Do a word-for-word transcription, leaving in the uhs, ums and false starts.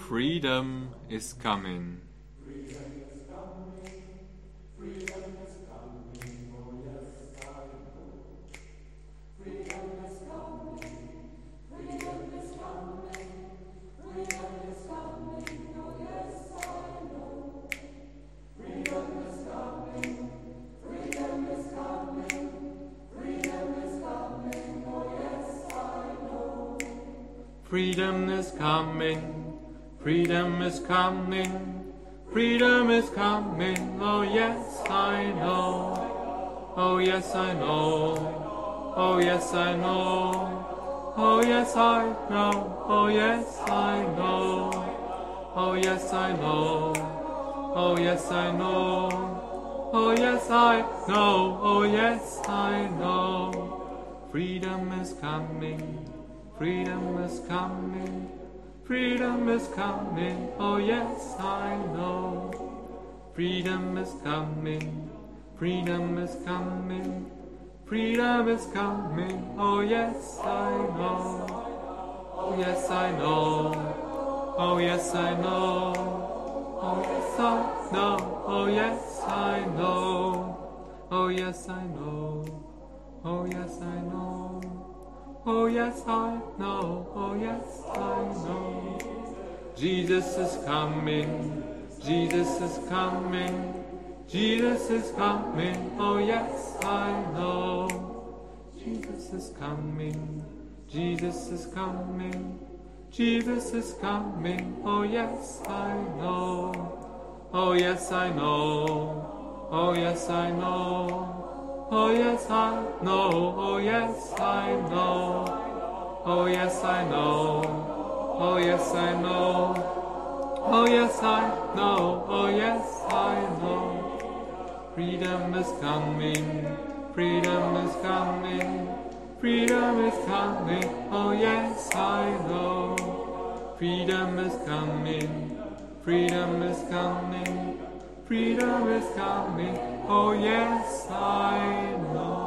Freedom is coming. Freedom is coming, freedom is coming, freedom is coming, oh yes I know, oh yes I know, oh yes I know, oh yes I know, oh yes I know, oh yes I know, oh yes I know, oh yes I know, oh yes I know, freedom is coming. Freedom is coming, freedom is coming, oh yes I know. Freedom is coming, freedom is coming, freedom is coming, oh yes I know. Oh yes I know, oh yes I know, oh yes I know, oh yes I know, oh yes I know, oh yes I know. Oh yes I know, oh yes I know. Jesus is coming, Jesus is coming, Jesus is coming, oh yes I know. Jesus is coming, Jesus is coming, Jesus is coming, oh yes I know. Oh yes I know, oh yes I know. Oh yes I know, oh yes I know, oh yes I know, oh yes I know, oh yes I know, oh yes I know. Freedom is coming, freedom is coming, freedom is coming, oh yes I know. Freedom is coming, freedom is coming, freedom is coming, oh yes I know.